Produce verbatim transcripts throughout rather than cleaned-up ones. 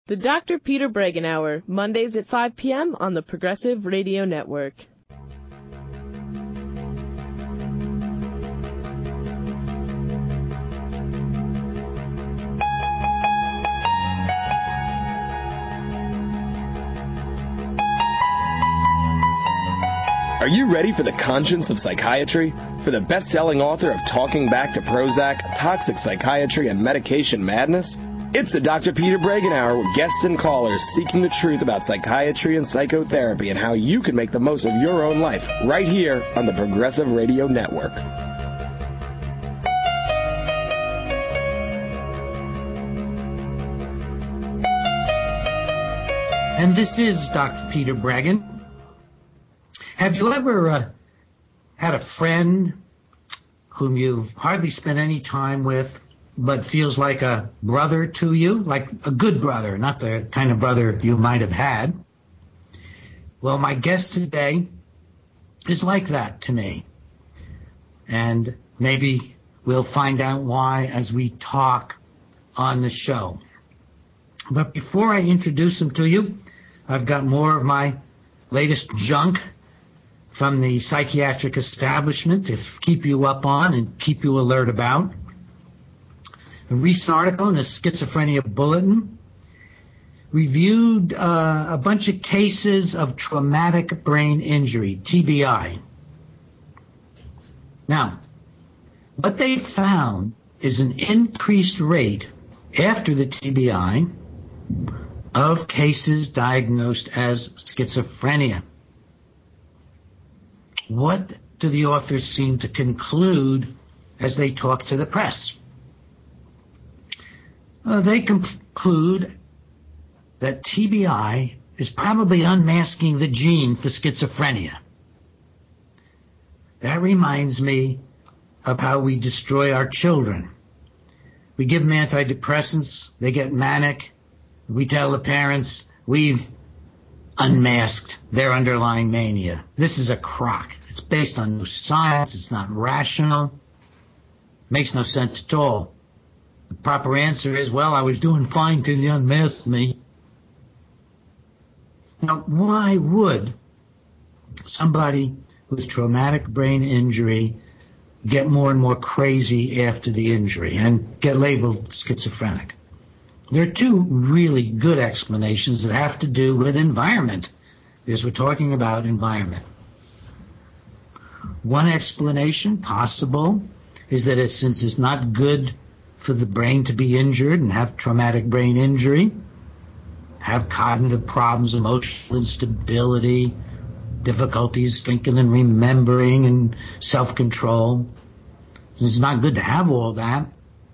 The Doctor Peter Breggin Hour, Mondays at five p.m. on the Progressive Radio Network. Are you ready for the conscience of psychiatry? For the best-selling author of Talking Back to Prozac, Toxic Psychiatry, and Medication Madness? It's the Doctor Peter Breggin Hour with guests and callers seeking the truth about psychiatry and psychotherapy and how you can make the most of your own life right here on the Progressive Radio Network. And this is Doctor Peter Breggin. Have you ever uh, had a friend whom you've hardly spent any time with, but feels like a brother to you, like a good brother, not the kind of brother you might have had? Well, my guest today is like that to me. And maybe we'll find out why as we talk on the show. But before I introduce him to you, I've got more of my latest junk from the psychiatric establishment to keep you up on and keep you alert about. A recent article in the Schizophrenia Bulletin reviewed uh, a bunch of cases of traumatic brain injury, T B I. Now, what they found is an increased rate after the T B I of cases diagnosed as schizophrenia. What do the authors seem to conclude as they talk to the press? Uh, they conclude that T B I is probably unmasking the gene for schizophrenia. That reminds me of how we destroy our children. We give them antidepressants, they get manic. We tell the parents we've unmasked their underlying mania. This is a crock. It's based on no science. It's not rational. Makes no sense at all. The proper answer is, well, I was doing fine till you unmasked me. Now, why would somebody with traumatic brain injury get more and more crazy after the injury and get labeled schizophrenic? There are two really good explanations that have to do with environment, because we're talking about environment. One explanation, possible, is that it, since it's not good for the brain to be injured and have traumatic brain injury, have cognitive problems, emotional instability, difficulties thinking and remembering, and self-control. It's not good to have all that.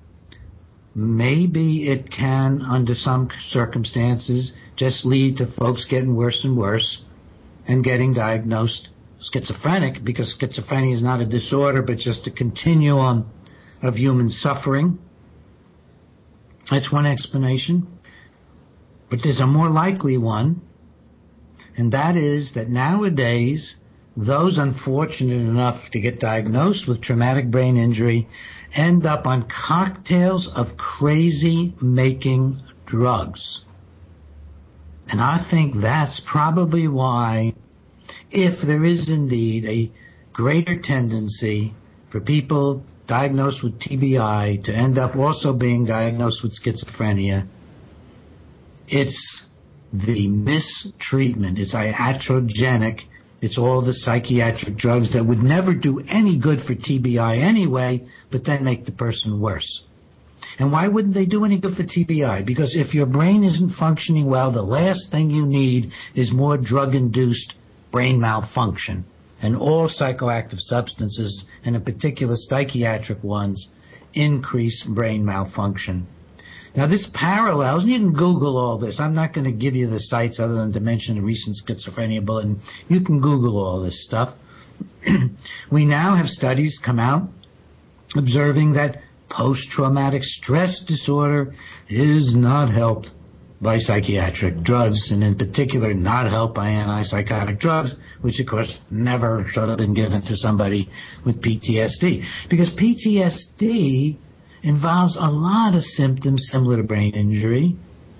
Maybe it can, under some circumstances, just lead to folks getting worse and worse and getting diagnosed schizophrenic, because schizophrenia is not a disorder but just a continuum of human suffering. That's one explanation. But there's a more likely one, and that is that nowadays those unfortunate enough to get diagnosed with traumatic brain injury end up on cocktails of crazy-making drugs. And I think that's probably why, if there is indeed a greater tendency for people diagnosed with T B I to end up also being diagnosed with schizophrenia, it's the mistreatment. It's iatrogenic. It's all the psychiatric drugs that would never do any good for T B I anyway, but then make the person worse. And why wouldn't they do any good for T B I? Because if your brain isn't functioning well, the last thing you need is more drug-induced brain malfunction. And all psychoactive substances, and in particular psychiatric ones, increase brain malfunction. Now, this parallels, and you can Google all this. I'm not going to give you the sites other than to mention the recent Schizophrenia Bulletin. You can Google all this stuff. We now have studies come out observing that post-traumatic stress disorder is not helped by psychiatric drugs, and in particular not helped by antipsychotic drugs, which of course never should have been given to somebody with P T S D. Because P T S D involves a lot of symptoms similar to brain injury.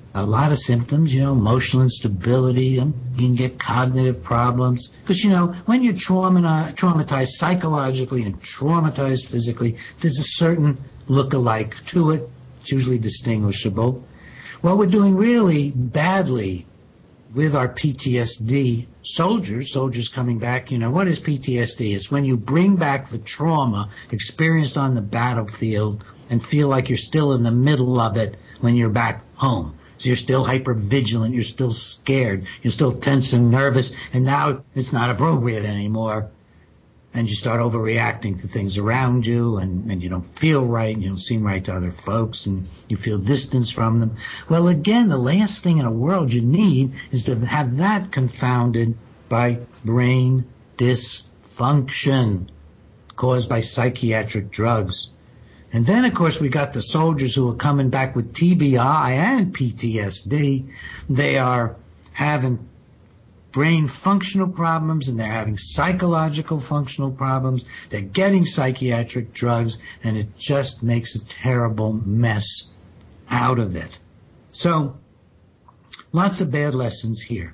a lot of symptoms, you know, emotional instability, and you can get cognitive problems. Because, you know, when you're trauma- traumatized psychologically and traumatized physically, there's a certain look-alike to it. It's usually distinguishable. What we're doing really badly with our P T S D soldiers, soldiers coming back, you know, what is P T S D? It's when you bring back the trauma experienced on the battlefield and feel like you're still in the middle of it when you're back home. So you're still hyper-vigilant, you're still scared, you're still tense and nervous, and now it's not appropriate anymore. And you start overreacting to things around you, and, and you don't feel right, and you don't seem right to other folks, and you feel distance from them. Well, again, the last thing in the world you need is to have that confounded by brain dysfunction caused by psychiatric drugs. And then, of course, we got the soldiers who are coming back with T B I and P T S D. They are having brain functional problems, and they're having psychological functional problems. They're getting psychiatric drugs, and it just makes a terrible mess out of it. So, lots of bad lessons here.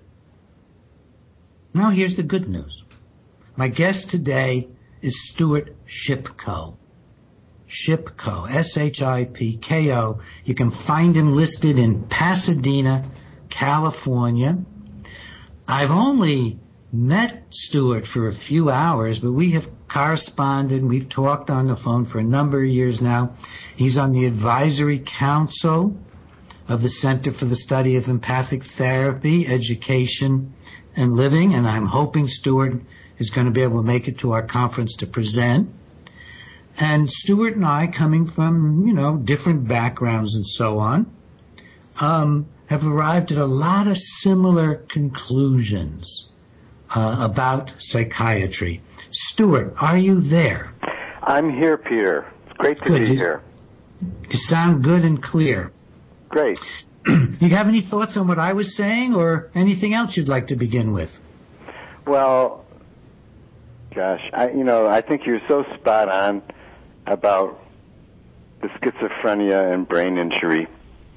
Now here's the good news. My guest today is Stuart Shipko. Shipko, S H I P K O. You can find him listed in Pasadena, California. I've only met Stuart for a few hours, but we have corresponded and we've talked on the phone for a number of years now. He's on the advisory council of the Center for the Study of Empathic Therapy, Education, and Living, and I'm hoping Stuart is going to be able to make it to our conference to present. And Stuart and I, coming from, you know, different backgrounds and so on, um, have arrived at a lot of similar conclusions uh, about psychiatry. Stuart, are you there? I'm here, Peter. It's great to good. be you, here. You sound good and clear. Great. You have any thoughts on what I was saying or anything else you'd like to begin with? Well, gosh, I, you know, I think you're so spot on about the schizophrenia and brain injury.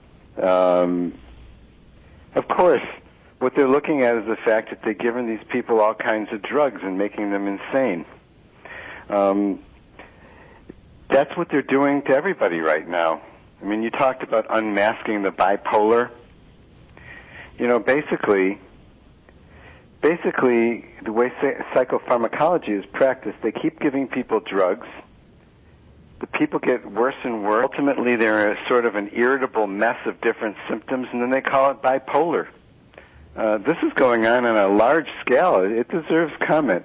Um, of course, what they're looking at is the fact that they're giving these people all kinds of drugs and making them insane. Um, that's what they're doing to everybody right now. I mean, you talked about unmasking the bipolar. You know, basically, basically, the way psychopharmacology is practiced, they keep giving people drugs. The people get worse and worse. Ultimately, they're a sort of an irritable mess of different symptoms, and then they call it bipolar. Uh, this is going on on a large scale. It deserves comment.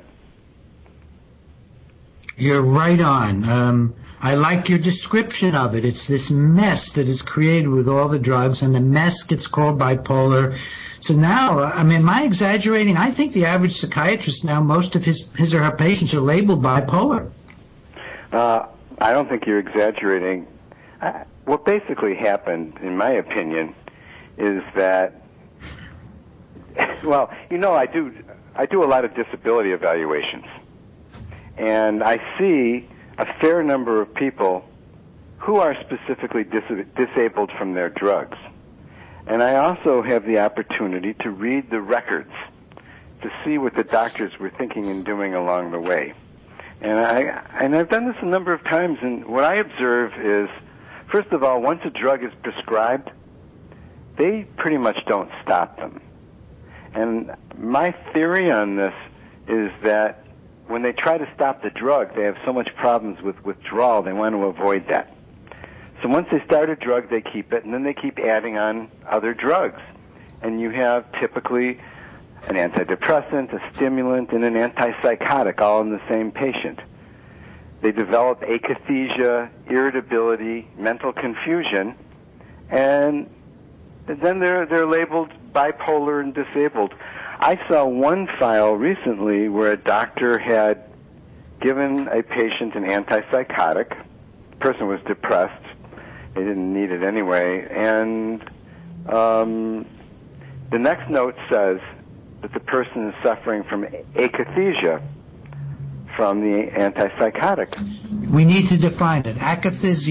You're right on. Um, I like your description of it. It's this mess that is created with all the drugs, and the mess gets called bipolar. So now, I mean, am I exaggerating? I think the average psychiatrist now, most of his, his or her patients are labeled bipolar. Uh, I don't think you're exaggerating. Uh, what basically happened, in my opinion, is that, well, you know, I do I do a lot of disability evaluations, and I see a fair number of people who are specifically dis- disabled from their drugs. And I also have the opportunity to read the records to see what the doctors were thinking and doing along the way. And I and I've done this a number of times, and what I observe is, first of all, once a drug is prescribed, they pretty much don't stop them. And my theory on this is that when they try to stop the drug, they have so much problems with withdrawal, they want to avoid that. So once they start a drug, they keep it, and then they keep adding on other drugs. And you have typically an antidepressant, a stimulant, and an antipsychotic all in the same patient. They develop akathisia, irritability, mental confusion, and then they're they're labeled bipolar and disabled. I saw one file recently where a doctor had given a patient an antipsychotic. The person was depressed. They didn't need it anyway. And um, the next note says that the person is suffering from akathisia from the antipsychotic. We need to define it. Akathisia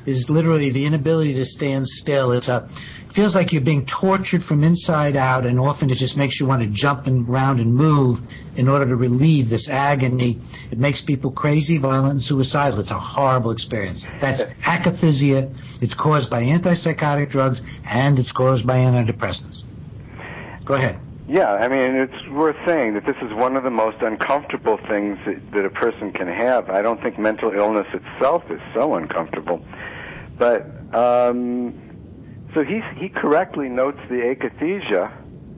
is literally the inability to stand still. It's a, it feels like you're being tortured from inside out, and often it just makes you want to jump and around and move in order to relieve this agony. It makes people crazy, violent, and suicidal. It's a horrible experience. That's akathisia. It's caused by antipsychotic drugs, and it's caused by antidepressants. Go ahead. Yeah, I mean, it's worth saying that this is one of the most uncomfortable things that, that a person can have. I don't think mental illness itself is so uncomfortable. But, um, so he, he correctly notes the akathisia,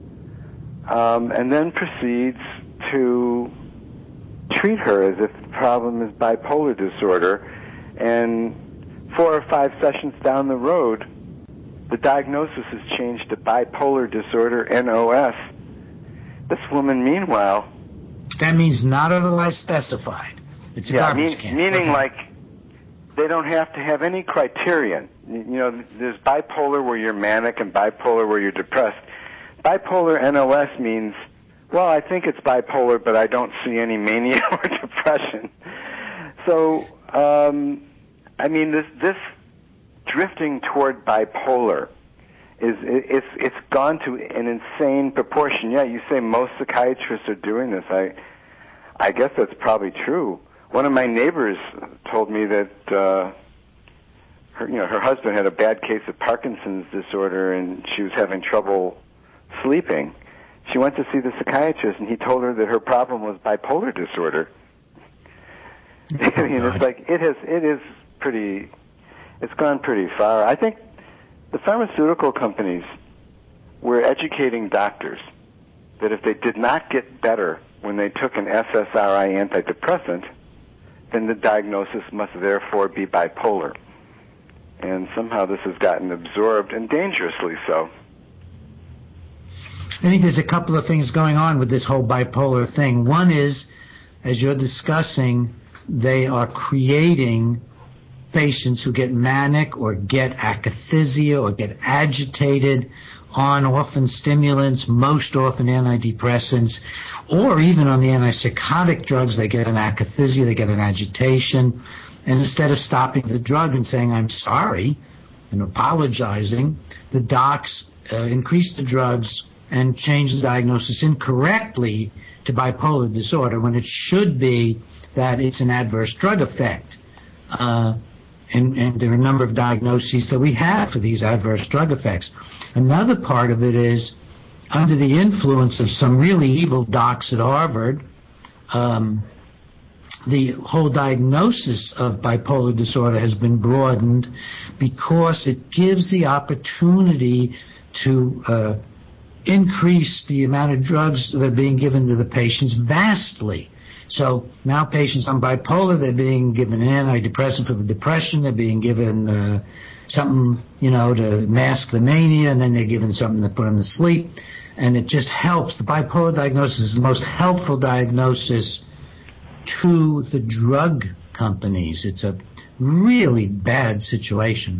um, and then proceeds to treat her as if the problem is bipolar disorder. And four or five sessions down the road, the diagnosis has changed to bipolar disorder, N O S. This woman, meanwhile... That means not otherwise specified. It's a yeah, garbage mean, can. Meaning Okay. like they don't have to have any criterion. You know, there's bipolar where you're manic and bipolar where you're depressed. Bipolar N O S means, well, I think it's bipolar, but I don't see any mania or depression. So, um, I mean, this, this drifting toward bipolar is it's it's gone to an insane proportion. Yeah, you say most psychiatrists are doing this. I I guess that's probably true. One of my neighbors told me that uh, her you know her husband had a bad case of Parkinson's disorder and she was having trouble sleeping. She went to see the psychiatrist and he told her that her problem was bipolar disorder. Oh, I mean, it's like it has it is pretty. It's gone pretty far. I think the pharmaceutical companies were educating doctors that if they did not get better when they took an S S R I antidepressant, then the diagnosis must therefore be bipolar. And somehow this has gotten absorbed, and dangerously so. I think there's a couple of things going on with this whole bipolar thing. One is, as you're discussing, they are creating patients who get manic or get akathisia or get agitated on often stimulants, most often antidepressants, or even on the antipsychotic drugs, they get an akathisia, they get an agitation, and instead of stopping the drug and saying, I'm sorry, and apologizing, the docs uh, increase the drugs and change the diagnosis incorrectly to bipolar disorder when it should be that it's an adverse drug effect. Uh, And, and there are a number of diagnoses that we have for these adverse drug effects. Another part of it is, under the influence of some really evil docs at Harvard, um, the whole diagnosis of bipolar disorder has been broadened because it gives the opportunity to uh, increase the amount of drugs that are being given to the patients vastly. So now patients on bipolar, they're being given an antidepressant for the depression, they're being given uh, something, you know, to mask the mania, and then they're given something to put them to sleep, and it just helps. The bipolar diagnosis is the most helpful diagnosis to the drug companies. It's a really bad situation.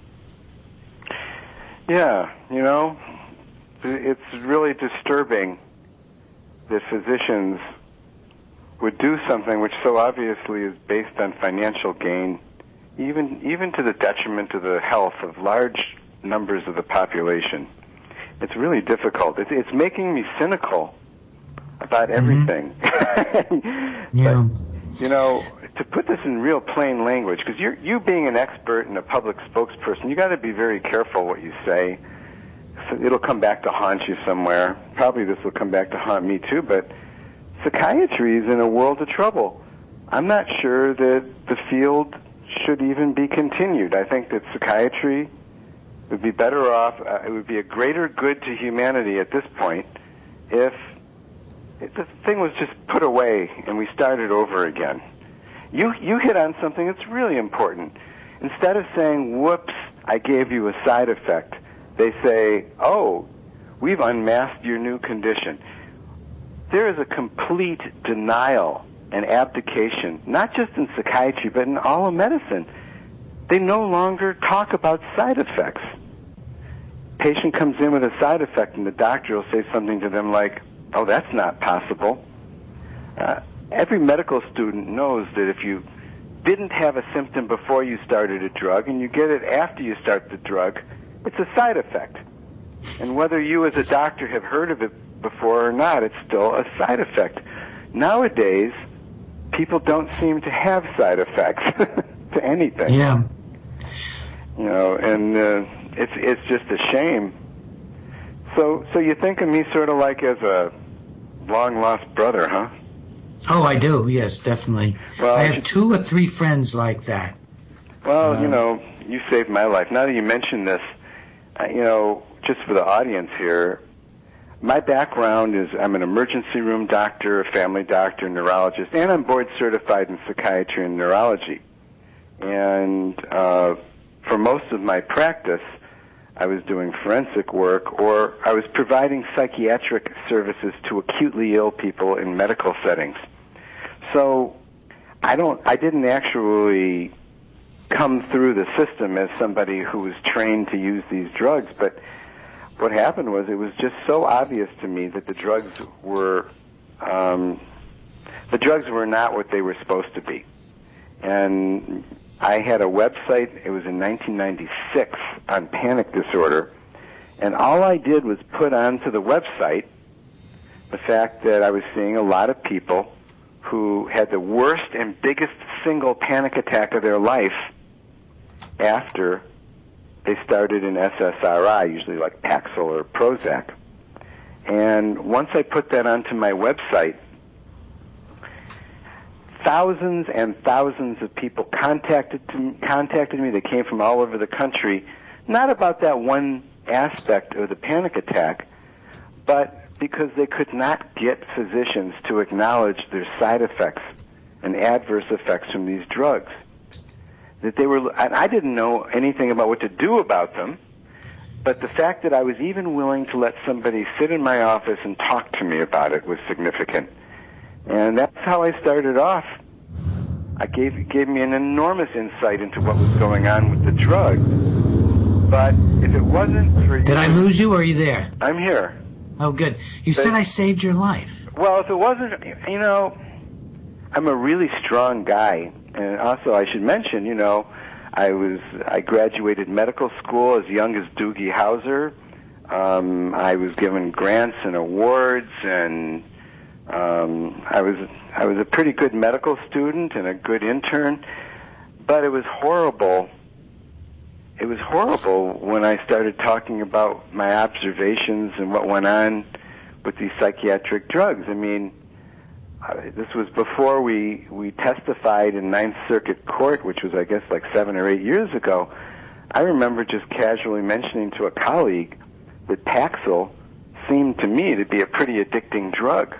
Yeah, you know, it's really disturbing that physicians would do something which so obviously is based on financial gain, even even to the detriment of the health of large numbers of the population. It's really difficult. It's, it's making me cynical about everything. Mm-hmm. Yeah. But, you know, to put this in real plain language, because you you being an expert and a public spokesperson, you got to be very careful what you say. So it'll come back to haunt you somewhere. Probably this will come back to haunt me too, but psychiatry is in a world of trouble. I'm not sure that the field should even be continued. I think that psychiatry would be better off, uh, it would be a greater good to humanity at this point if, if the thing was just put away and we started over again. You, you hit on something that's really important. Instead of saying, whoops, I gave you a side effect, they say, oh, we've unmasked your new condition. There is a complete denial and abdication, not just in psychiatry, but in all of medicine. They no longer talk about side effects. Patient comes in with a side effect, and the doctor will say something to them like, oh, that's not possible. Uh, every medical student knows that if you didn't have a symptom before you started a drug and you get it after you start the drug, it's a side effect. And whether you as a doctor have heard of it before or not, it's still a side effect. Nowadays, people don't seem to have side effects to anything. Yeah. You know, and uh, it's it's just a shame. So so you think of me sort of like as a long-lost brother, huh? Oh, I do, yes, definitely. Well, I have two or three friends like that. Well, uh, you know, you saved my life. Now that you mention this, uh, you know, just for the audience here, my background is I'm an emergency room doctor, a family doctor, neurologist, and I'm board certified in psychiatry and neurology. And uh, for most of my practice, I was doing forensic work, or I was providing psychiatric services to acutely ill people in medical settings. So I don't, I didn't actually come through the system as somebody who was trained to use these drugs, but what happened was it was just so obvious to me that the drugs were, um, the drugs were not what they were supposed to be. And I had a website, it was in nineteen ninety-six, on panic disorder, and all I did was put onto the website the fact that I was seeing a lot of people who had the worst and biggest single panic attack of their life after they started an S S R I, usually like Paxil or Prozac. And once I put that onto my website, thousands and thousands of people contacted to, contacted me. They came from all over the country, not about that one aspect of the panic attack, but because they could not get physicians to acknowledge their side effects and adverse effects from these drugs. That they were, and I didn't know anything about what to do about them, but the fact that I was even willing to let somebody sit in my office and talk to me about it was significant. And that's how I started off. I gave it gave me an enormous insight into what was going on with the drug. But if it wasn't for you... Did I lose you, or are you there? I'm here. Oh, good. You but, said I saved your life. Well, if it wasn't... You know, I'm a really strong guy. And also, I should mention, you know, I was I graduated medical school as young as Doogie Howser. Um, I was given grants and awards, and... Um, I was I was a pretty good medical student and a good intern, but it was horrible. It was horrible when I started talking about my observations and what went on with these psychiatric drugs. I mean, uh, this was before we we testified in Ninth Circuit Court, which was, I guess, like seven or eight years ago. I remember just casually mentioning to a colleague that Paxil seemed to me to be a pretty addicting drug.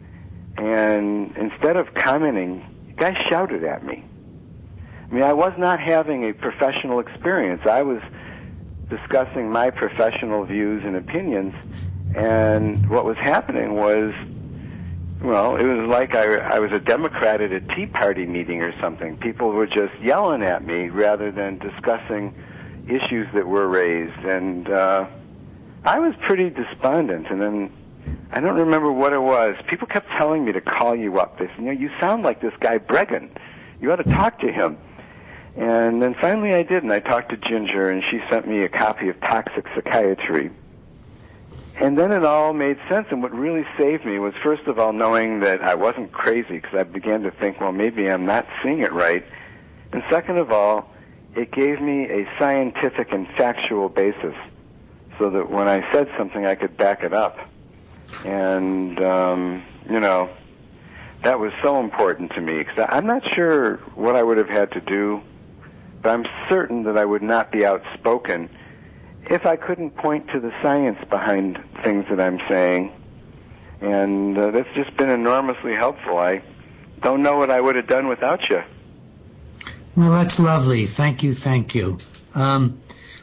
And instead of commenting, the guy shouted at me. I mean, I was not having a professional experience. I was discussing my professional views and opinions, and what was happening was, well, it was like I, I was a Democrat at a Tea Party meeting or something. People were just yelling at me rather than discussing issues that were raised, and uh, I was pretty despondent. And then I don't remember what it was. People kept telling me to call you up. They said, you know, you sound like this guy Bregan. You ought to talk to him. And then finally I did, and I talked to Ginger, and she sent me a copy of Toxic Psychiatry. And then it all made sense, and what really saved me was, first of all, knowing that I wasn't crazy, because I began to think, well, maybe I'm not seeing it right. And second of all, it gave me a scientific and factual basis, so that when I said something, I could back it up. And, um, you know, that was so important to me, because I'm not sure what I would have had to do, but I'm certain that I would not be outspoken if I couldn't point to the science behind things that I'm saying. And uh, that's just been enormously helpful. I don't know what I would have done without you. Well, that's lovely. Thank you, thank you. Um,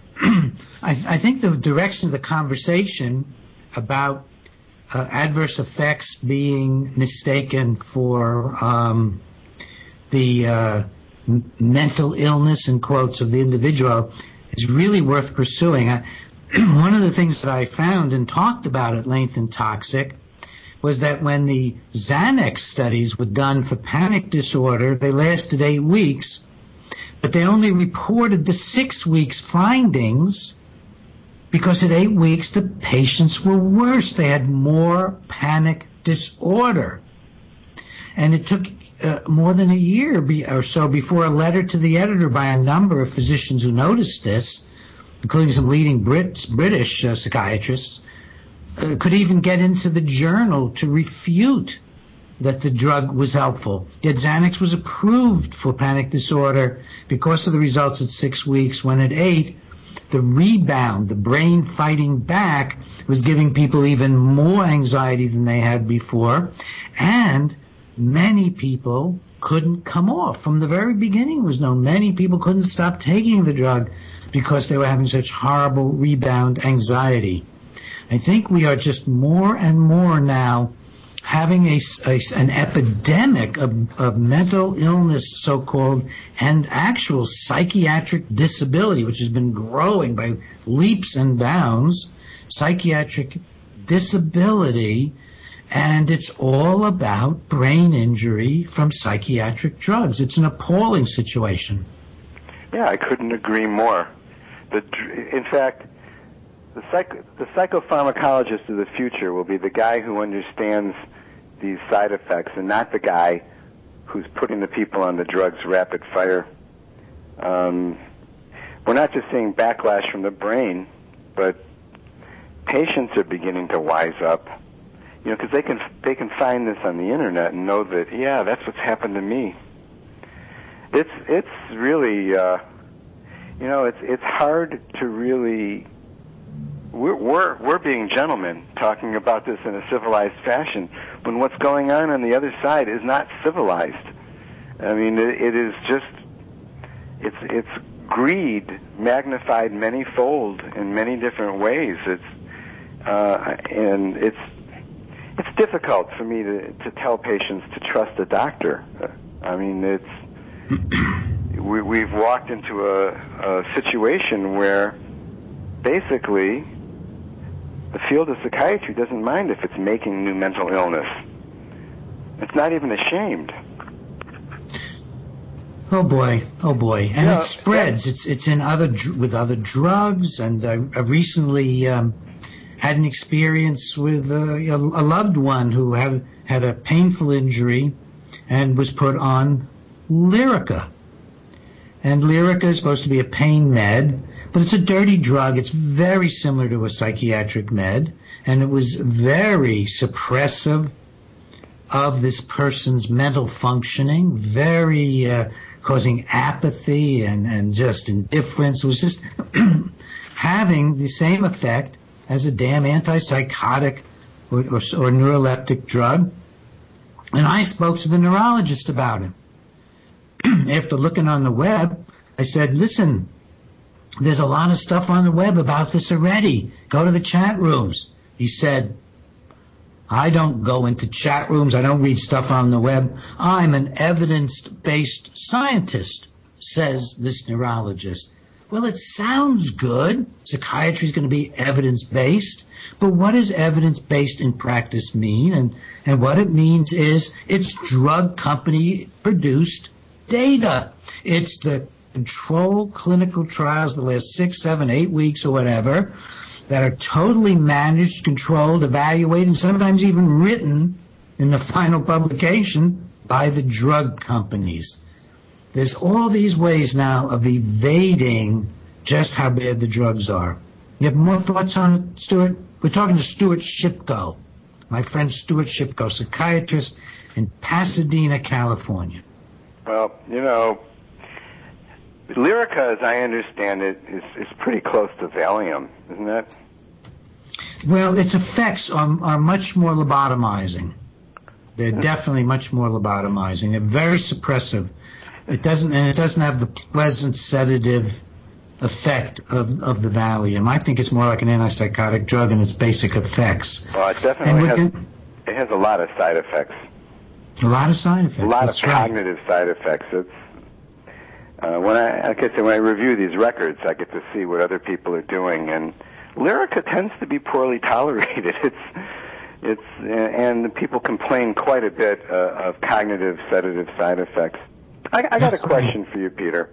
I, I think the direction of the conversation about Uh, adverse effects being mistaken for um, the uh, m- mental illness, in quotes, of the individual is really worth pursuing. I, one of the things that I found and talked about at length in Toxic was that when the Xanax studies were done for panic disorder, they lasted eight weeks, but they only reported the six weeks findings because at eight weeks the patients were worse. They had more panic disorder. And it took uh, more than a year be, or so before a letter to the editor by a number of physicians who noticed this, including some leading Brit, British uh, psychiatrists, uh, could even get into the journal to refute that the drug was helpful. Yet Xanax was approved for panic disorder because of the results at six weeks, when at eight, the rebound, the brain fighting back, was giving people even more anxiety than they had before, and many people couldn't come off. From the very beginning it was known many people couldn't stop taking the drug because they were having such horrible rebound anxiety. I think we are just more and more now having a, a, an epidemic of, of mental illness, so-called, and actual psychiatric disability, which has been growing by leaps and bounds, psychiatric disability, and it's all about brain injury from psychiatric drugs. It's an appalling situation. Yeah, I couldn't agree more. The, in fact, the, psych, the psychopharmacologist of the future will be the guy who understands these side effects and not the guy who's putting the people on the drugs rapid fire. Um, we're not just seeing backlash from the brain, but patients are beginning to wise up. You know, because they can they can find this on the internet and know that, yeah, that's what's happened to me. It's it's really, uh, you know, it's it's hard to really. We're, we're we're being gentlemen talking about this in a civilized fashion, when what's going on on the other side is not civilized. I mean, it, it is just it's it's greed magnified many-fold in many different ways. It's uh, and it's it's difficult for me to to tell patients to trust a doctor. I mean, it's we, we've walked into a, a situation where basically the field of psychiatry doesn't mind if it's making new mental illness. It's not even ashamed. Oh boy, oh boy, and yeah, it spreads. Yeah. It's it's in other with other drugs, and I, I recently um, had an experience with uh, a, a loved one who had had a painful injury and was put on Lyrica. And Lyrica is supposed to be a pain med, but it's a dirty drug. It's very similar to a psychiatric med, and it was very suppressive of this person's mental functioning, very uh, causing apathy and, and just indifference. It was just having the same effect as a damn antipsychotic or, or, or neuroleptic drug. And I spoke to the neurologist about it. After looking on the web, I said, listen, there's a lot of stuff on the web about this already. Go to the chat rooms. He said, I don't go into chat rooms. I don't read stuff on the web. I'm an evidence-based scientist, says this neurologist. Well, it sounds good. Psychiatry is going to be evidence-based. But what does evidence-based in practice mean? And, and what it means is it's drug company-produced data. It's the controlled clinical trials the last six, seven, eight weeks or whatever that are totally managed, controlled, evaluated, and sometimes even written in the final publication by the drug companies. There's all these ways now of evading just how bad the drugs are. You have more thoughts on it, Stuart? We're talking to Stuart Shipko, my friend Stuart Shipko, psychiatrist in Pasadena, California. Well, you know, Lyrica, as I understand it, is, is pretty close to Valium, isn't it? Well, its effects are, are much more lobotomizing. They're definitely much more lobotomizing. They're very suppressive. It doesn't, and it doesn't have the pleasant sedative effect of, of the Valium. I think it's more like an antipsychotic drug in its basic effects. Well, it definitely has, it has a lot of side effects. A lot of side effects. A lot That's of cognitive right. side effects. It's uh, when I, like I said, when I review these records, I get to see what other people are doing, and Lyrica tends to be poorly tolerated. It's It's and the people complain quite a bit uh, of cognitive sedative side effects. I, I got a question for you, Peter.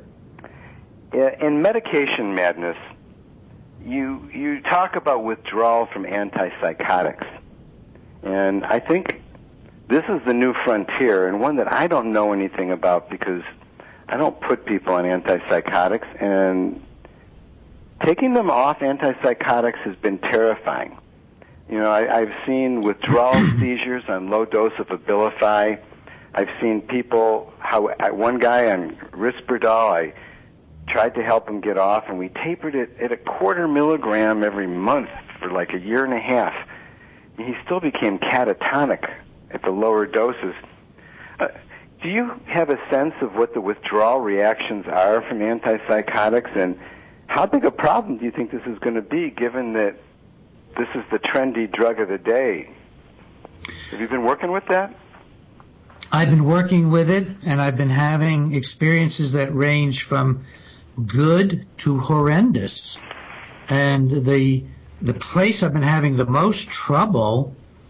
In Medication Madness, you you talk about withdrawal from antipsychotics, and I think this is the new frontier, and one that I don't know anything about because I don't put people on antipsychotics, and taking them off antipsychotics has been terrifying. You know, I, I've seen withdrawal seizures on low dose of Abilify. I've seen people, how one guy on Risperdal, I tried to help him get off, and we tapered it at a quarter milligram every month for like a year and a half. And he still became catatonic at the lower doses. Uh, do you have a sense of what the withdrawal reactions are from antipsychotics, and how big a problem do you think this is going to be, given that this is the trendy drug of the day? Have you been working with that? I've been working with it, and I've been having experiences that range from good to horrendous. And the the place I've been having the most trouble,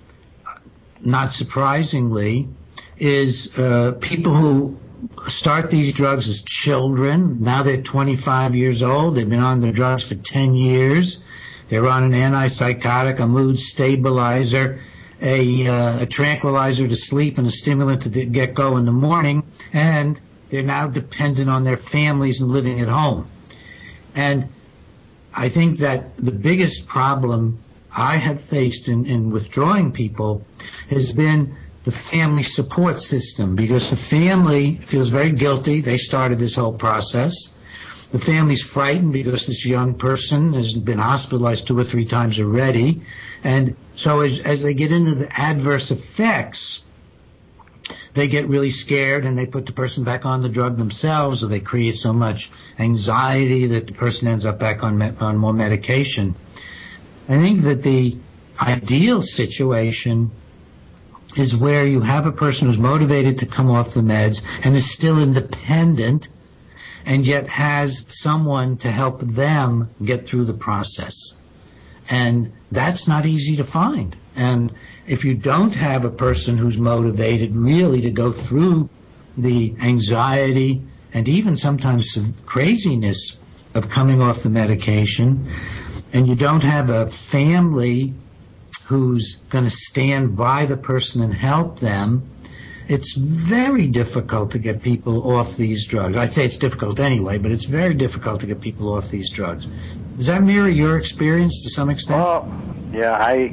not surprisingly, is uh, people who start these drugs as children. Now they're twenty-five years old. They've been on the drugs for ten years. They're on an antipsychotic, a mood stabilizer, a, uh, a tranquilizer to sleep, and a stimulant to get go in the morning, and they're now dependent on their families and living at home. And I think that the biggest problem I have faced in, in withdrawing people has been the family support system, because the family feels very guilty. They started this whole process. The family's frightened because this young person has been hospitalized two or three times already. And so as, as they get into the adverse effects, they get really scared and they put the person back on the drug themselves, or they create so much anxiety that the person ends up back on, on more medication. I think that the ideal situation is where you have a person who's motivated to come off the meds and is still independent, and yet has someone to help them get through the process. And that's not easy to find. And if you don't have a person who's motivated really to go through the anxiety and even sometimes some craziness of coming off the medication, and you don't have a family who's going to stand by the person and help them, it's very difficult to get people off these drugs. I'd say it's difficult anyway, but it's very difficult to get people off these drugs. Does that mirror your experience to some extent? Well, yeah, I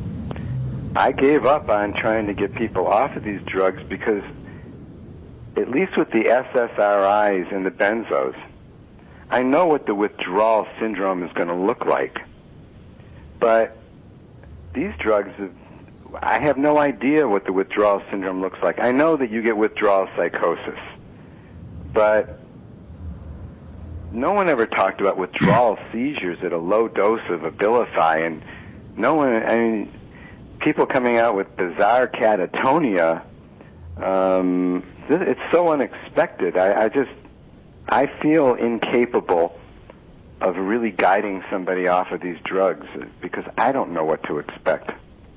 I gave up on trying to get people off of these drugs because, at least with the S S R Is and the benzos, I know what the withdrawal syndrome is going to look like. But these drugs have I have no idea what the withdrawal syndrome looks like. I know that you get withdrawal psychosis, but no one ever talked about withdrawal seizures at a low dose of Abilify, and no one, I mean, people coming out with bizarre catatonia, um, it's so unexpected. I, I just, I feel incapable of really guiding somebody off of these drugs because I don't know what to expect.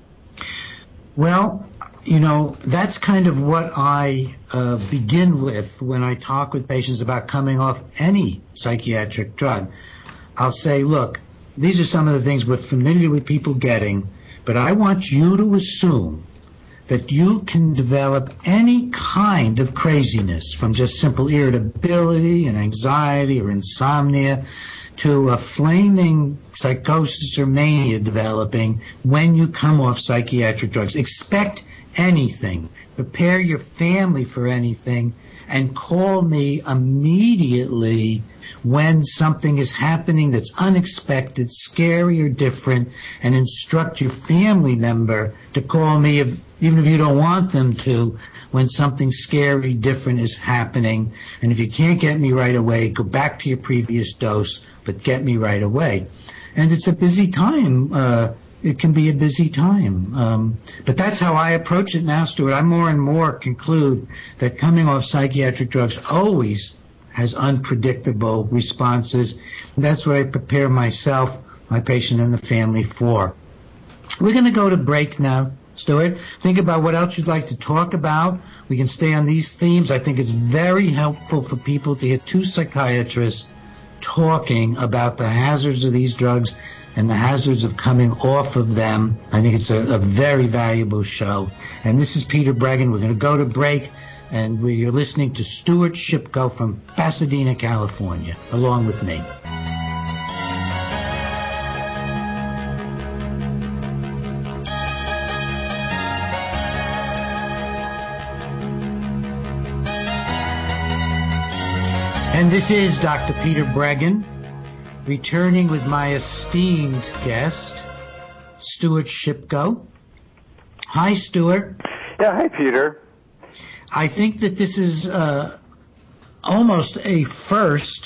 Well, you know, that's kind of what I uh, begin with when I talk with patients about coming off any psychiatric drug. I'll say, look, these are some of the things we're familiar with people getting, but I want you to assume that you can develop any kind of craziness, from just simple irritability and anxiety or insomnia to a flaming psychosis or mania developing when you come off psychiatric drugs. Expect anything. Prepare your family for anything, and call me immediately when something is happening that's unexpected, scary, or different, and instruct your family member to call me, if, even if you don't want them to, when something scary, different is happening. And if you can't get me right away, go back to your previous dose, but get me right away. And it's a busy time. Uh, it can be a busy time. Um, but that's how I approach it now, Stuart. I more and more conclude that coming off psychiatric drugs always has unpredictable responses. And that's what I prepare myself, my patient, and the family for. We're going to go to break now, Stuart. Think about what else you'd like to talk about. We can stay on these themes. I think it's very helpful for people to hear two psychiatrists talking about the hazards of these drugs and the hazards of coming off of them. I think it's a, a very valuable show. And this is Peter Breggin. We're going to go to break, and we're listening to Stuart Shipko from Pasadena, California, along with me. And this is Doctor Peter Breggin, returning with my esteemed guest, Stuart Shipko. Hi, Stuart. Yeah, hi, Peter. I think that this is uh, almost a first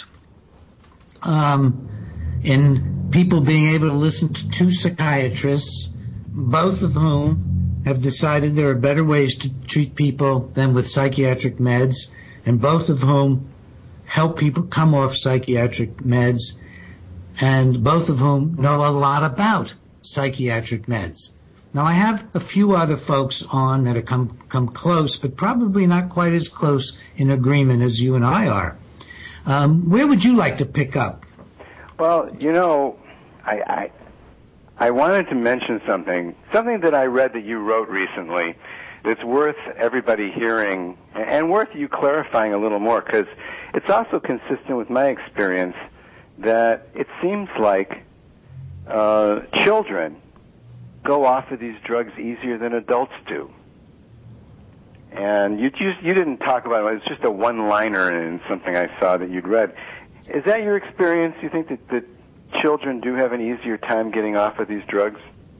um, in people being able to listen to two psychiatrists, both of whom have decided there are better ways to treat people than with psychiatric meds, and both of whom help people come off psychiatric meds, and both of whom know a lot about psychiatric meds. Now, I have a few other folks on that have come, come close, but probably not quite as close in agreement as you and I are. Um, where would you like to pick up? Well, you know, I, I I wanted to mention something, something that I read that you wrote recently that's worth everybody hearing and worth you clarifying a little more, because it's also consistent with my experience that it seems like uh, children go off of these drugs easier than adults do. And you just, you didn't talk about it. It was just a one-liner in something I saw that you'd read. Is that your experience? Do you think that, that children do have an easier time getting off of these drugs?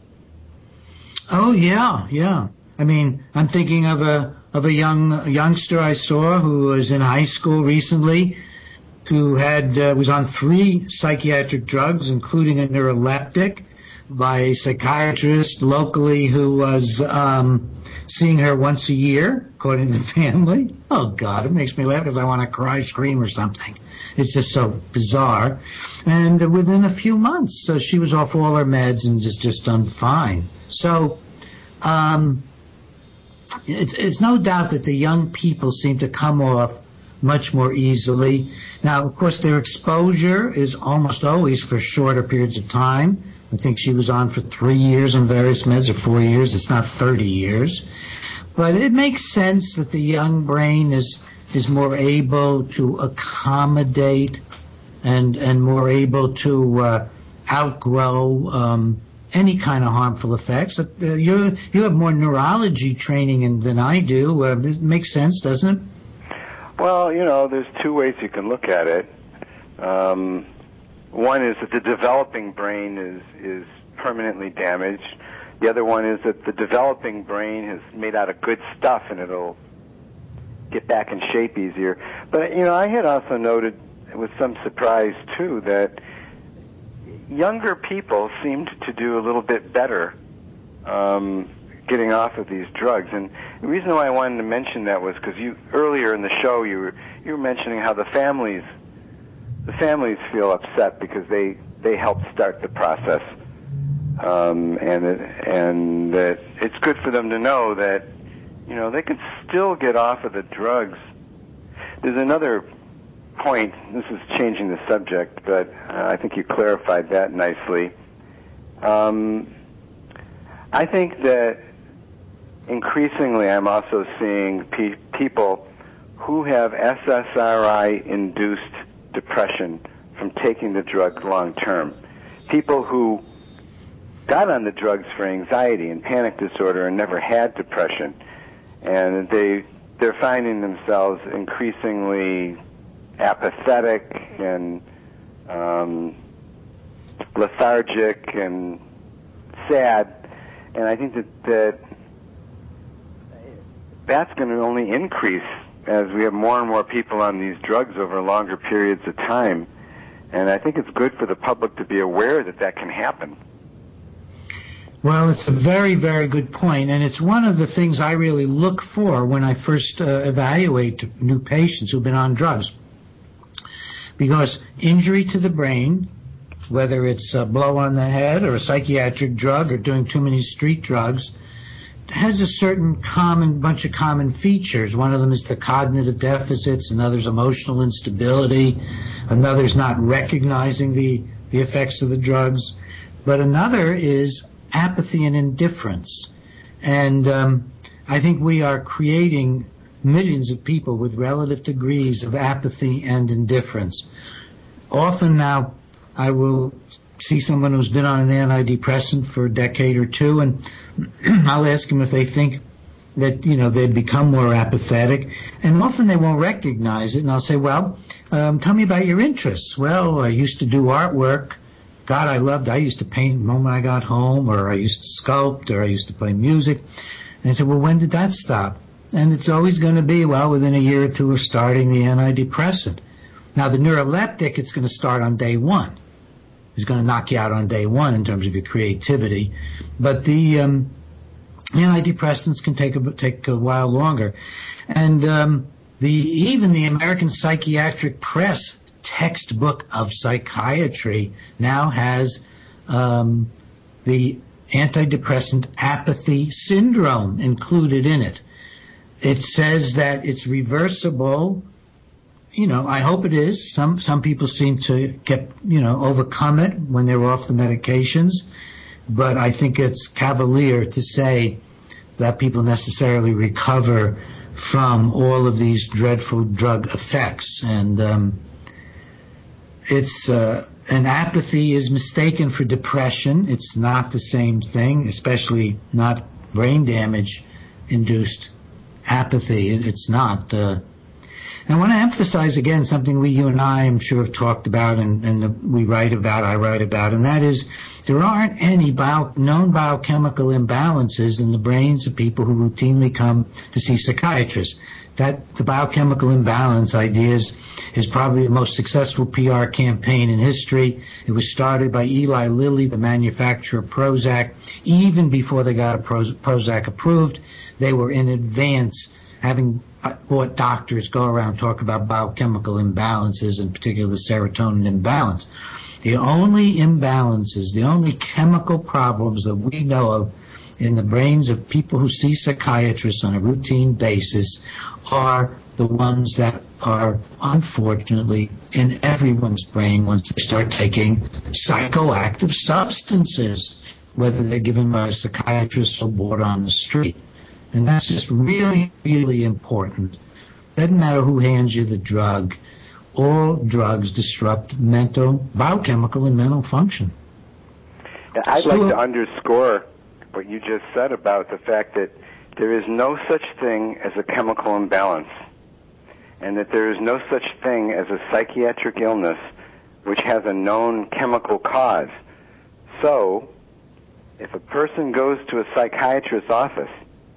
Oh, yeah, yeah. I mean, I'm thinking of a of a young a youngster I saw who was in high school recently, who had uh, was on three psychiatric drugs, including a neuroleptic, by a psychiatrist locally who was um, seeing her once a year, according to the family. Oh, God, it makes me laugh because I want to cry, scream, or something. It's just so bizarre. And uh, within a few months, uh, she was off all her meds and just, just done fine. So um, it's, it's no doubt that the young people seem to come off much more easily. Now, of course, their exposure is almost always for shorter periods of time. I think she was on for three years on various meds, or four years. It's not thirty years. But it makes sense that the young brain is is more able to accommodate and and more able to uh, outgrow um, any kind of harmful effects. Uh, you you have more neurology training in, than I do. Uh, it makes sense, doesn't it? Well, you know, there's two ways you can look at it. Um, one is that the developing brain is, is permanently damaged. The other one is that the developing brain is made out of good stuff and it'll get back in shape easier. But, you know, I had also noted with some surprise, too, that younger people seemed to do a little bit better um, getting off of these drugs. And the reason why I wanted to mention that was because you earlier in the show you were you were mentioning how the families the families feel upset because they they helped start the process, um, and it, and that it's good for them to know that you know they can still get off of the drugs. There's another point. This is changing the subject, but uh, I think you clarified that nicely. Um, I think that increasingly I'm also seeing pe- people who have S S R I-induced depression from taking the drugs long term. People who got on the drugs for anxiety and panic disorder and never had depression. And they, they're finding themselves increasingly apathetic and um, lethargic and sad. And I think that, that that's going to only increase as we have more and more people on these drugs over longer periods of time. And I think it's good for the public to be aware that that can happen. Well, it's a very, very good point, and it's one of the things I really look for when I first uh, evaluate new patients who've been on drugs. Because injury to the brain whether it's a blow on the head or a psychiatric drug or doing too many street drugs, has a certain common bunch of common features. One of them is the cognitive deficits, another's emotional instability, another's not recognizing the, the effects of the drugs, but another is apathy and indifference. And um, I think we are creating millions of people with relative degrees of apathy and indifference. Often now I will see someone who's been on an antidepressant for a decade or two, and I'll ask them if they think that, you know, they've become more apathetic, and often they won't recognize it, and I'll say, well, um, tell me about your interests. Well, I used to do artwork. God, I loved, I used to paint the moment I got home, or I used to sculpt, or I used to play music. And I said, well, when did that stop? And it's always going to be, well, within a year or two of starting the antidepressant. Now, the neuroleptic, it's going to start on day one. It's going to knock you out on day one in terms of your creativity. But the um, antidepressants can take a, take a while longer. And um, the even the American Psychiatric Press textbook of psychiatry now has um, the antidepressant apathy syndrome included in it. It says that it's reversible. You know, I hope it is. Some some people seem to get, you know, overcome it when they're off the medications. But I think it's cavalier to say that people necessarily recover from all of these dreadful drug effects. And um, it's uh, an apathy is mistaken for depression. It's not the same thing, especially not brain damage induced apathy. It's not. Uh, I want to emphasize again something we, you and I, I'm sure, have talked about and, and we write about, I write about, and that is there aren't any bio, known biochemical imbalances in the brains of people who routinely come to see psychiatrists. That the biochemical imbalance ideas is probably the most successful P R campaign in history. It was started by Eli Lilly, the manufacturer of Prozac. Even before they got a Prozac approved, they were in advance, having what doctors go around talk about biochemical imbalances, in particular the serotonin imbalance. The only imbalances, the only chemical problems that we know of in the brains of people who see psychiatrists on a routine basis are the ones that are unfortunately in everyone's brain once they start taking psychoactive substances, whether they're given by a psychiatrist or bought on the street. And that's just really, really important. Doesn't matter who hands you the drug. All drugs disrupt mental, biochemical, and mental function. Yeah, I'd so, like to underscore what you just said about the fact that there is no such thing as a chemical imbalance, and that there is no such thing as a psychiatric illness which has a known chemical cause. So, if a person goes to a psychiatrist's office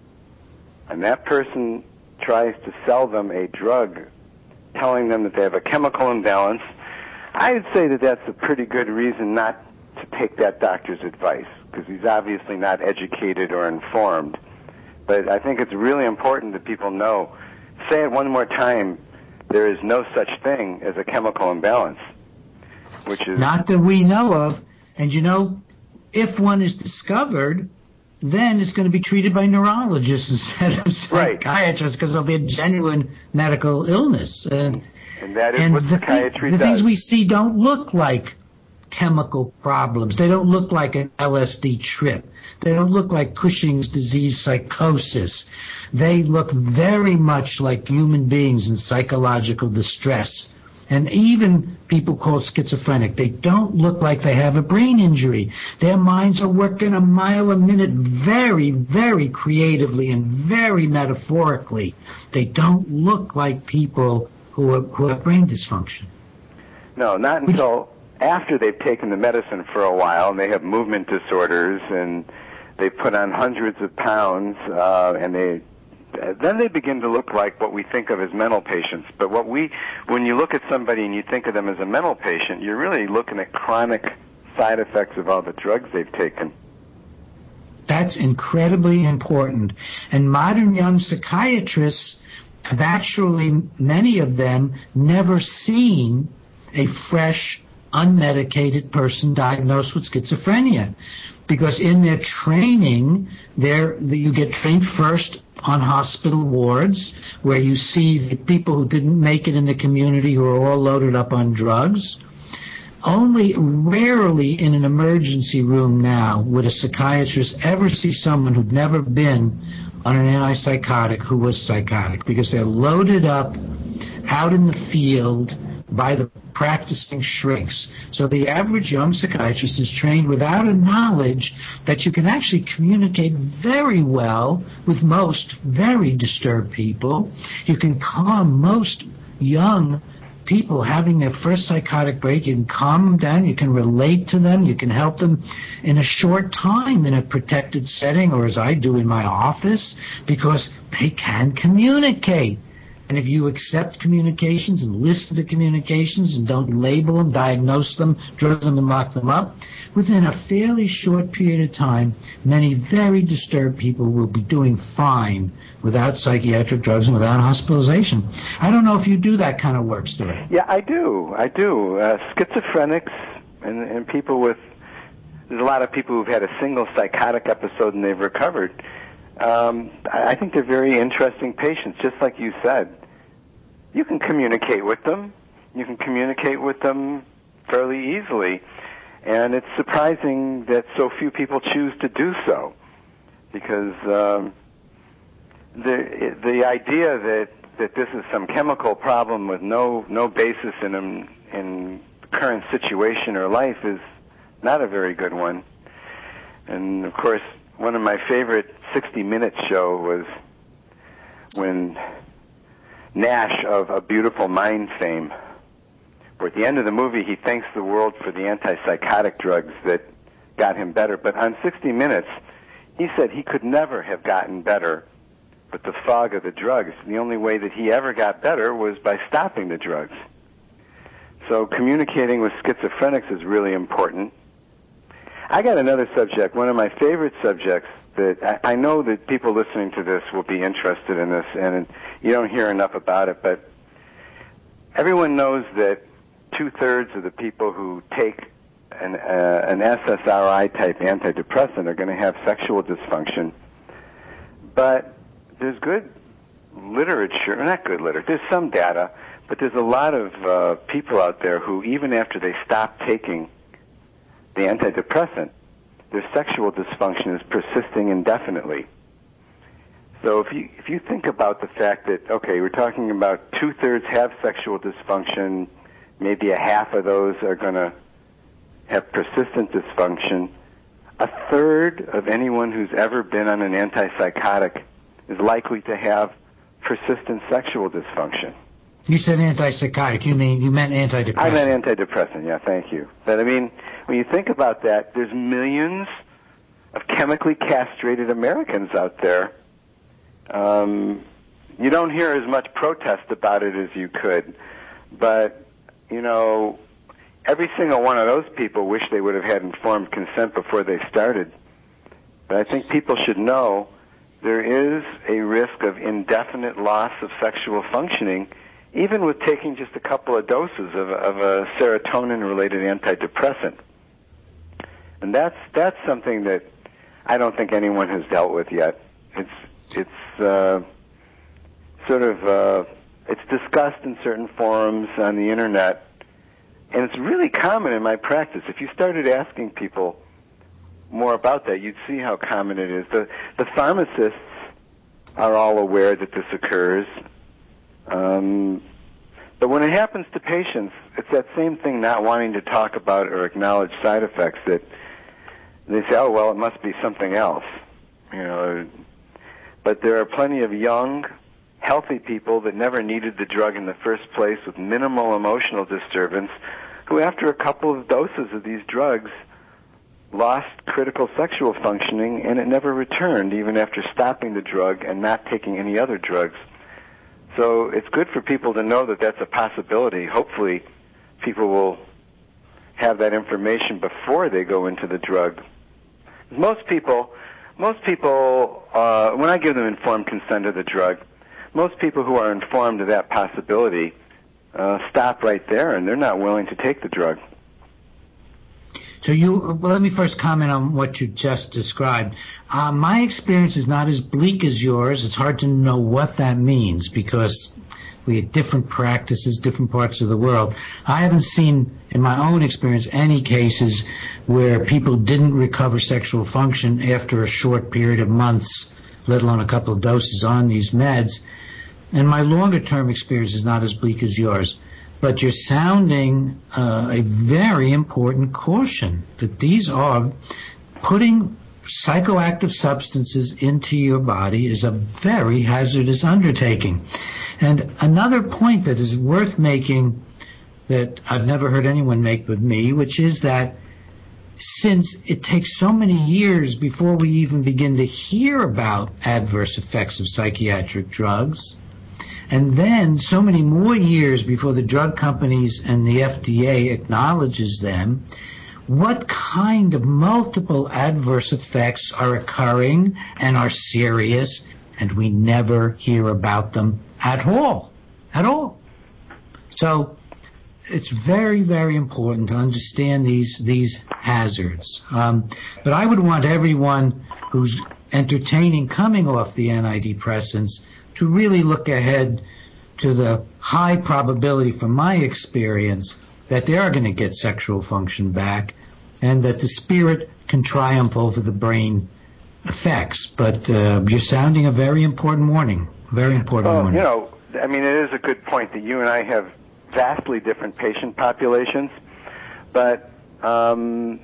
and that person tries to sell them a drug telling them that they have a chemical imbalance, I'd say that that's a pretty good reason not to take that doctor's advice, because he's obviously not educated or informed. But I think it's really important that people know. Say it one more time, there is no such thing as a chemical imbalance, which is... Not that we know of. And, you know, if one is discovered, then it's going to be treated by neurologists instead of psychiatrists, because there'll be a genuine medical illness. And, and that is and what the psychiatry thi- the does. things we see don't look like chemical problems. They don't look like an L S D trip. They don't look like Cushing's disease psychosis. They look very much like human beings in psychological distress. And even people called schizophrenic, they don't look like they have a brain injury. Their minds are working a mile a minute very, very creatively and very metaphorically. They don't look like people who, are, who have brain dysfunction. No, not until after they've taken the medicine for a while and they have movement disorders and they put on hundreds of pounds uh, and they then they begin to look like what we think of as mental patients. But what we, when you look at somebody and you think of them as a mental patient, you're really looking at chronic side effects of all the drugs they've taken. That's incredibly important. And modern young psychiatrists have actually, many of them, never seen a fresh unmedicated person diagnosed with schizophrenia. Because in their training, there you get trained first on hospital wards where you see the people who didn't make it in the community who are all loaded up on drugs. Only rarely in an emergency room now would a psychiatrist ever see someone who'd never been on an antipsychotic who was psychotic, because they're loaded up out in the field by the practicing shrinks. So the average young psychiatrist is trained without a knowledge that you can actually communicate very well with most very disturbed people. You can calm most young people having their first psychotic break. You can calm them down. You can relate to them. You can help them in a short time in a protected setting, or as I do in my office, because they can communicate. And if you accept communications and listen to communications and don't label them, diagnose them, drug them and lock them up, within a fairly short period of time, many very disturbed people will be doing fine without psychiatric drugs and without hospitalization. I don't know if you do that kind of work, Stuart. Yeah, I do. I do. Uh, schizophrenics and, and people with, there's a lot of people who've had a single psychotic episode and they've recovered. Um, I think they're very interesting patients, just like you said. You can communicate with them. You can communicate with them fairly easily. And it's surprising that so few people choose to do so, because um, the the idea that, that this is some chemical problem with no no basis in in the current situation or life is not a very good one. And of course, one of my favorite sixty minutes show was when Nash of A Beautiful Mind fame, where at the end of the movie he thanks the world for the antipsychotic drugs that got him better. But on sixty minutes, he said he could never have gotten better with the fog of the drugs. The only way that he ever got better was by stopping the drugs. So communicating with schizophrenics is really important. I got another subject, one of my favorite subjects that I, I know that people listening to this will be interested in this, and you don't hear enough about it, but everyone knows that two-thirds of the people who take an, uh, an S S R I-type antidepressant are going to have sexual dysfunction. But there's good literature, not good literature, there's some data, but there's a lot of uh, people out there who, even after they stop taking the antidepressant, their sexual dysfunction is persisting indefinitely. So if you if you think about the fact that, okay, we're talking about two-thirds have sexual dysfunction, maybe a half of those are going to have persistent dysfunction, a third of anyone who's ever been on an antipsychotic is likely to have persistent sexual dysfunction. You said antipsychotic. You mean you meant antidepressant? I meant antidepressant. Yeah, thank you. But I mean, when you think about that, there's millions of chemically castrated Americans out there. Um, you don't hear as much protest about it as you could, but you know, every single one of those people wish they would have had informed consent before they started. But I think people should know there is a risk of indefinite loss of sexual functioning, even with taking just a couple of doses of, of a serotonin-related antidepressant. And that's that's something that I don't think anyone has dealt with yet. It's it's uh, sort of uh, it's discussed in certain forums on the internet, and it's really common in my practice. If you started asking people more about that, you'd see how common it is. The the pharmacists are all aware that this occurs. Um, but when it happens to patients, it's that same thing, not wanting to talk about or acknowledge side effects, that they say, oh, well, it must be something else. You know, but there are plenty of young, healthy people that never needed the drug in the first place with minimal emotional disturbance who, after a couple of doses of these drugs, lost critical sexual functioning, and it never returned, even after stopping the drug and not taking any other drugs. So it's good for people to know that that's a possibility. Hopefully people will have that information before they go into the drug. Most people, most people, uh, when I give them informed consent to the drug, most people who are informed of that possibility uh, stop right there, and they're not willing to take the drug. So you, well, let me first comment on what you just described. Uh, my experience is not as bleak as yours. It's hard to know what that means because we have different practices, different parts of the world. I haven't seen, in my own experience, any cases where people didn't recover sexual function after a short period of months, let alone a couple of doses on these meds. And my longer-term experience is not as bleak as yours. But you're sounding uh, a very important caution that these are putting psychoactive substances into your body is a very hazardous undertaking. And another point that is worth making that I've never heard anyone make but me, which is that since it takes so many years before we even begin to hear about adverse effects of psychiatric drugs, and then so many more years before the drug companies and the F D A acknowledges them, what kind of multiple adverse effects are occurring and are serious, and we never hear about them at all, at all. So it's very, very important to understand these these hazards. Um, but I would want everyone who's entertaining coming off the antidepressants to really look ahead to the high probability, from my experience, that they are going to get sexual function back and that the spirit can triumph over the brain effects. But uh, you're sounding a very important warning, very important well, warning. You know, I mean, it is a good point that you and I have vastly different patient populations, but um,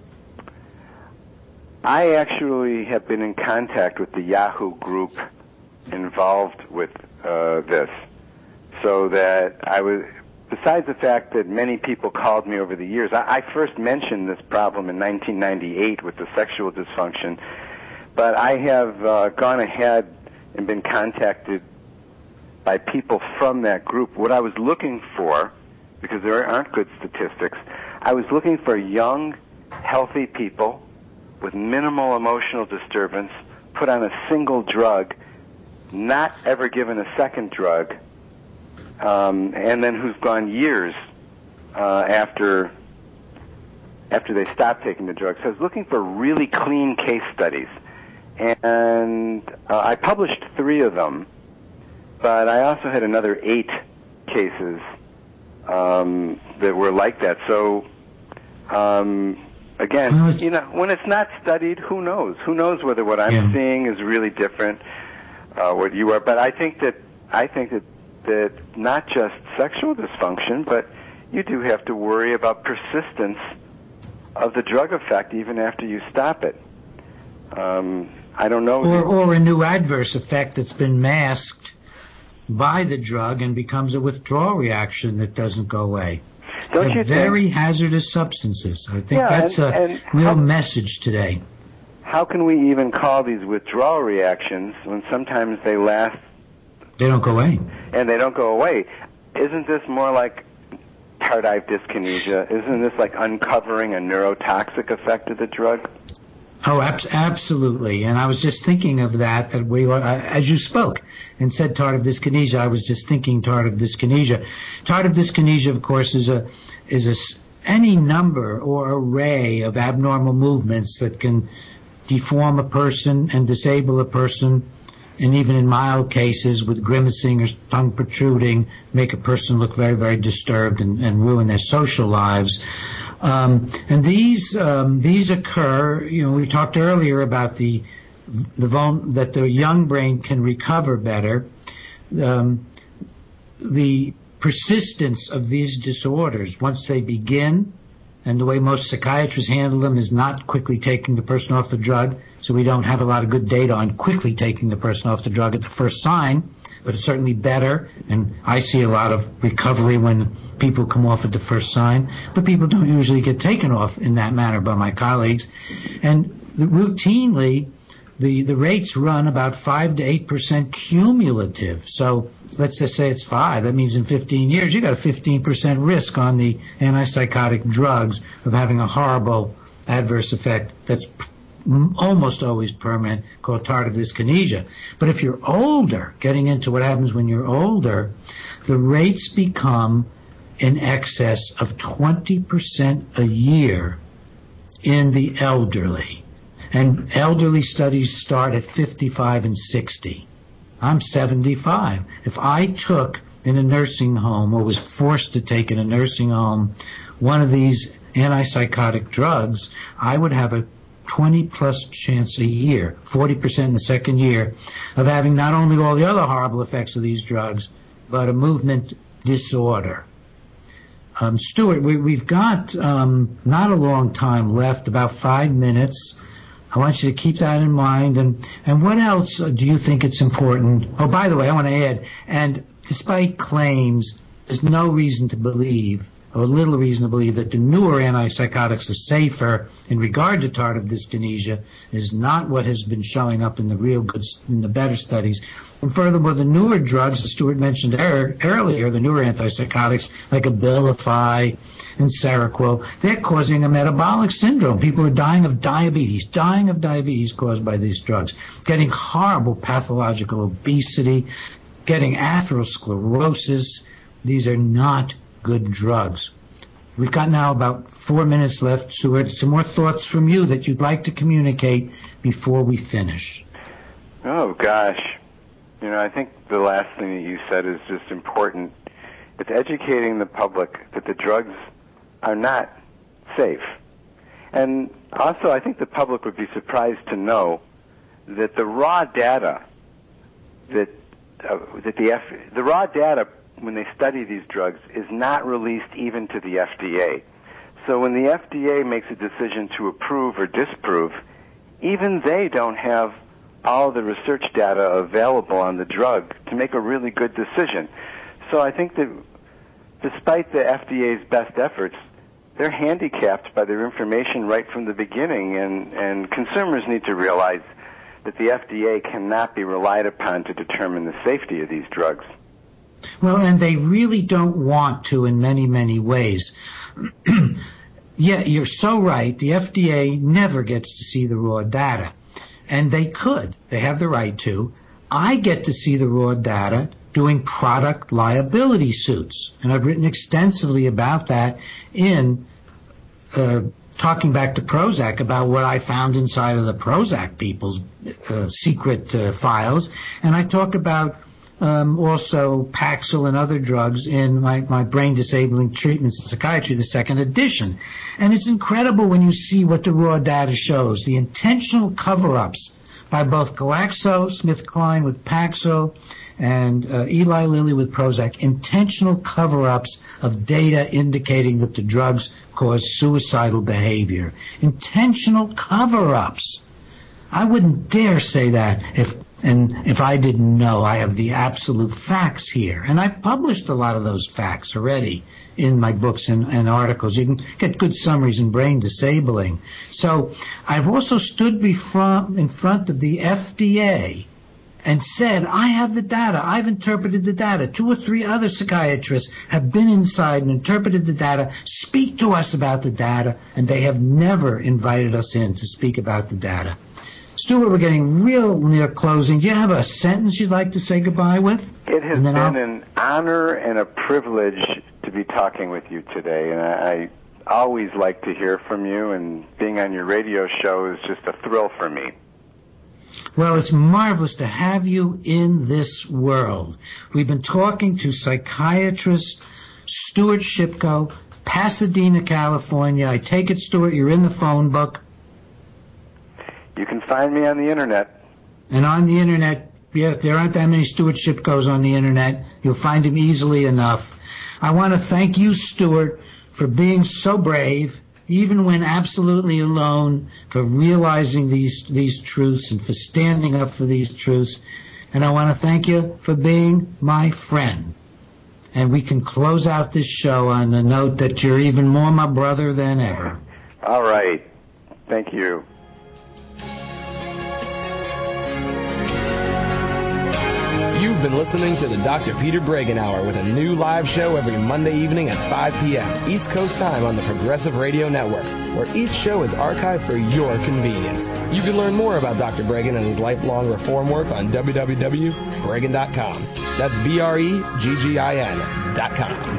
I actually have been in contact with the Yahoo group involved with uh, this, so that I was, besides the fact that many people called me over the years, I, I first mentioned this problem in nineteen ninety-eight with the sexual dysfunction, but I have uh, gone ahead and been contacted by people from that group. What I was looking for, because there aren't good statistics, I was looking for young, healthy people with minimal emotional disturbance, put on a single drug, not ever given a second drug, um, and then who've gone years uh, after after they stopped taking the drug. So I was looking for really clean case studies, and uh, I published three of them, but I also had another eight cases um, that were like that. So, um, again, you know, when it's not studied, who knows? Who knows whether what I'm yeah. seeing is really different, uh, what you are? But I think that I think that that not just sexual dysfunction, but you do have to worry about persistence of the drug effect even after you stop it. Um, I don't know. Or, or a new adverse effect that's been masked by the drug and becomes a withdrawal reaction that doesn't go away. Don't They're you very think? hazardous substances. I think yeah, that's and, a and real how, message today. How can we even call these withdrawal reactions when sometimes they last? They don't go away. And they don't go away. Isn't this more like tardive dyskinesia? Isn't this like uncovering a neurotoxic effect of the drug? Oh, ab- absolutely. And I was just thinking of that, that we, uh, as you spoke and said tardive dyskinesia, I was just thinking tardive dyskinesia. Tardive dyskinesia, of course, is a, is a, any number or array of abnormal movements that can deform a person and disable a person, and even in mild cases with grimacing or tongue protruding, make a person look very, very disturbed and, and ruin their social lives. Um, and these um, these occur. You know, we talked earlier about the the vul- that the young brain can recover better. Um, the persistence of these disorders, once they begin, and the way most psychiatrists handle them is not quickly taking the person off the drug. So we don't have a lot of good data on quickly taking the person off the drug at the first sign, but it's certainly better. And I see a lot of recovery when people come off at the first sign, but people don't usually get taken off in that manner by my colleagues. And routinely, the, the rates run about five to eight percent cumulative. So let's just say it's five. That means in fifteen years, you got a fifteen percent risk on the antipsychotic drugs of having a horrible adverse effect that's almost always permanent, called tardive dyskinesia. But if you're older, getting into what happens when you're older, the rates become in excess of twenty percent a year in the elderly. And elderly studies start at fifty-five and sixty. I'm seventy-five. If I took in a nursing home or was forced to take in a nursing home one of these antipsychotic drugs, I would have a twenty plus chance a year, forty percent in the second year, of having not only all the other horrible effects of these drugs, but a movement disorder. Um, Stuart, we, we've got um, not a long time left, about five minutes. I want you to keep that in mind. And, and what else do you think it's important? Oh, by the way, I want to add, and despite claims, there's no reason to believe, or little reason to believe, that the newer antipsychotics are safer in regard to tardive dyskinesia is not what has been showing up in the real good, in the better studies. And furthermore, the newer drugs, as Stuart mentioned er- earlier, the newer antipsychotics like Abilify and Seroquel, they're causing a metabolic syndrome. People are dying of diabetes, dying of diabetes caused by these drugs, getting horrible pathological obesity, getting atherosclerosis. These are not good drugs. We've got now about four minutes left, Stuart. Some more thoughts from you that you'd like to communicate before we finish. Oh, gosh. You know, I think the last thing that you said is just important. It's educating the public that the drugs are not safe. And also, I think the public would be surprised to know that the raw data that uh, that the F, the raw data when they study these drugs is not released even to the F D A. So when the F D A makes a decision to approve or disapprove, even they don't have all the research data available on the drug to make a really good decision. So I think that despite the F D A's best efforts, they're handicapped by their information right from the beginning, and, and consumers need to realize that the F D A cannot be relied upon to determine the safety of these drugs. Well, and they really don't want to in many, many ways. Yeah, you're so right. The F D A never gets to see the raw data. And they could. They have the right to. I get to see the raw data doing product liability suits. And I've written extensively about that in uh, talking back to Prozac about what I found inside of the Prozac people's uh, secret uh, files. And I talk about Um, also Paxil and other drugs in my, my brain disabling treatments in psychiatry, the second edition. And it's incredible when you see what the raw data shows, the intentional cover-ups by both GlaxoSmithKline with Paxil and uh, Eli Lilly with Prozac, intentional cover-ups of data indicating that the drugs cause suicidal behavior. Intentional cover-ups. I wouldn't dare say that if and if I didn't know. I have the absolute facts here. And I've published a lot of those facts already in my books and, and articles. You can get good summaries in Brain Disabling. So I've also stood before, in front of the F D A and said, I have the data. I've interpreted the data. Two or three other psychiatrists have been inside and interpreted the data. Speak to us about the data. And they have never invited us in to speak about the data. Stuart, we're getting real near closing. Do you have a sentence you'd like to say goodbye with? It has been I'll... an honor and a privilege to be talking with you today, and I, I always like to hear from you, and being on your radio show is just a thrill for me. Well, it's marvelous to have you in this world. We've been talking to psychiatrist Stuart Shipko, Pasadena, California. I take it, Stuart, you're in the phone book. You can find me on the Internet. And on the Internet, yes, there aren't that many Stuart Shipkos on the Internet. You'll find him easily enough. I want to thank you, Stuart, for being so brave, even when absolutely alone, for realizing these, these truths and for standing up for these truths. And I want to thank you for being my friend. And we can close out this show on the note that you're even more my brother than ever. All right. Thank you. You've been listening to the Doctor Peter Breggin Hour with a new live show every Monday evening at five p.m. East Coast time on the Progressive Radio Network, where each show is archived for your convenience. You can learn more about Doctor Breggin and his lifelong reform work on w w w dot breggin dot com. That's B R E G G I N dot com.